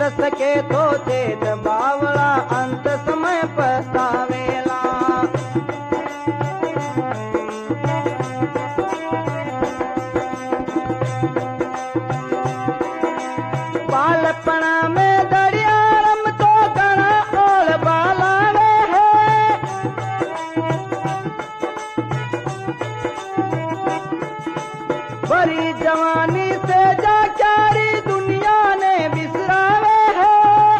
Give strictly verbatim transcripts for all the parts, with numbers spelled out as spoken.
सके तो चेत बावड़ा अंत समय पछतावेला। बालपणा में दरियारम तो गणा ओल बालावे है। बड़ी जवानी से जाचारी दुनिया ने बिसरावे है।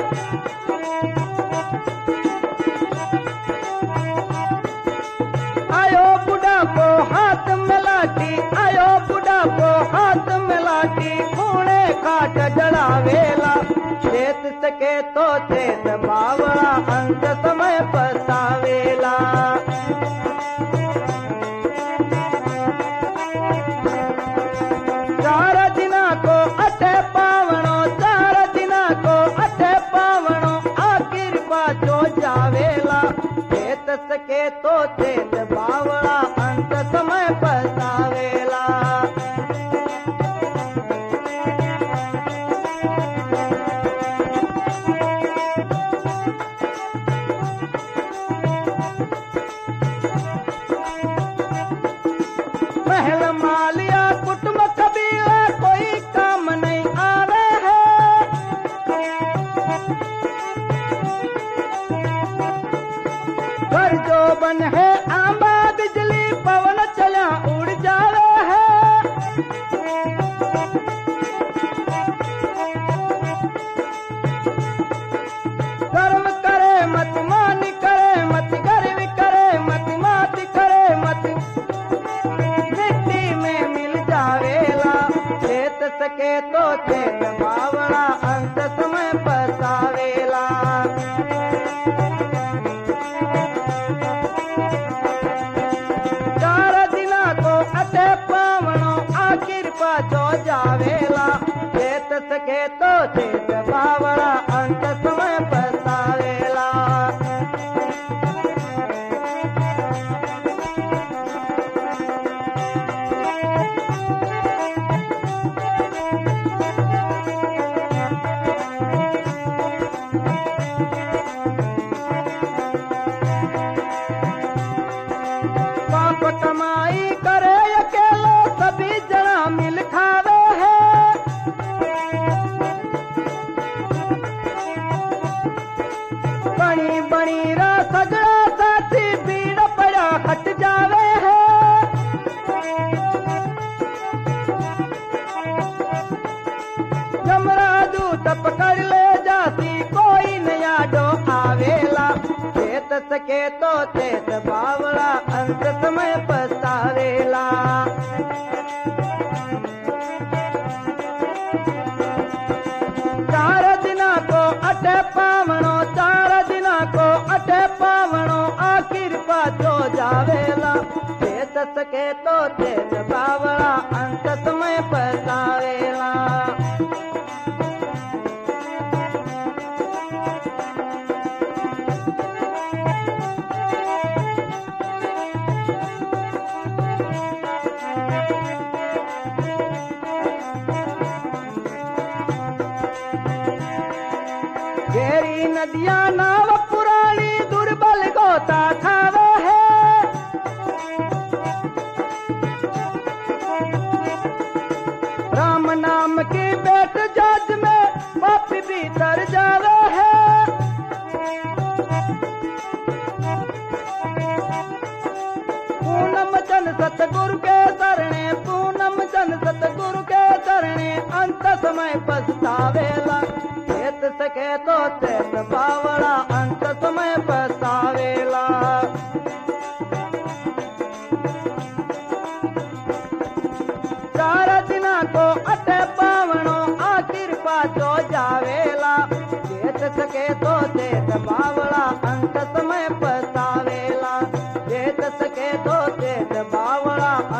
आयो बुढ़ापो हाथ में लाठी, आयो बुढ़ापो हाथ में लाठी, खूणे काट जड़ावेला। चेत सके तो चेत बावड़ा अंत समय पछतावेला। चार दिना को अठे पावणो, चार दिना को अठे पावणो, आखिर पाछो जावेला। चेत सके तो चेत बावड़ा अंत समय पछतावेला। महल मालिया कुटुंब कबीला कोई काम नहीं आवे है। घर जो बन है आंबा बिजली पवन चला उड़ जावे है। कर्म करे मत मानी करे मत गर्व करे मत मात करे मत मिट्टी में मिल जावेला। चेत सके तो चेत बावड़ा अंत समय पछतावेला। चार दिना को अठे पावणो, आखिर पाछो जावेला। चेत सके तो चेत बावड़ा अंत समय पछतावेला। पाप कमाई करे अकेलो, सभी जना मिल खावे है। बनी बनी रा सगड़ा साथी भीड़ पड़ा हट जावे है। जमराजू तप पकड़ ले जाती कोई नया डो आवेला। चेत सके तो चेत बावड़ा अंत समय पछतावेला। चार दिना को अठे पावणो, चार दिना को अठे पावणो, आखिर पाछो जावेला। चेत सके तो चेत बावड़ा अंत समय पछतावेला। घेरी नदियां नाव पुरानी दुर्बल गोता खावे है। राम नाम की बेट जज में पापी भीतर जावे है। पूनम जन सतगुरु के शरणे, पूनम जन सतगुरु के शरणे, अंत समय पछतावेला। चेत सके तो चेत बावड़ा अंत समय पछतावेला। चार दिना को अठे पावणो, आखिर पाछो जावेला। चेत सके तो चेत बावड़ा अंत समय पछतावेला। चेत सके तो चेत बावड़ा